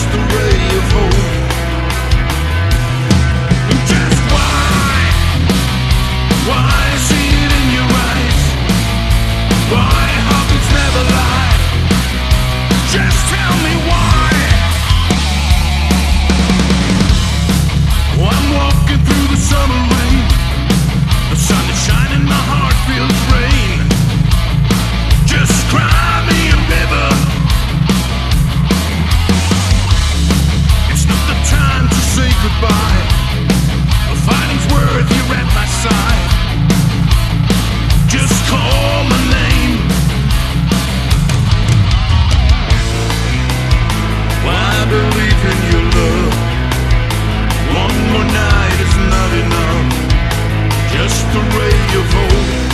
just a ray of hope. Just why I see it in your eyes, why hearts never lie. Just tell me why. I'm walking through the summer rain, the sun is shining, my heart feels rain. Just cry me a river. It's not the time to say goodbye. A fighting's worth, you're at my side. Just call my name. Why believe in your love? One more night is not enough. Just a ray of hope.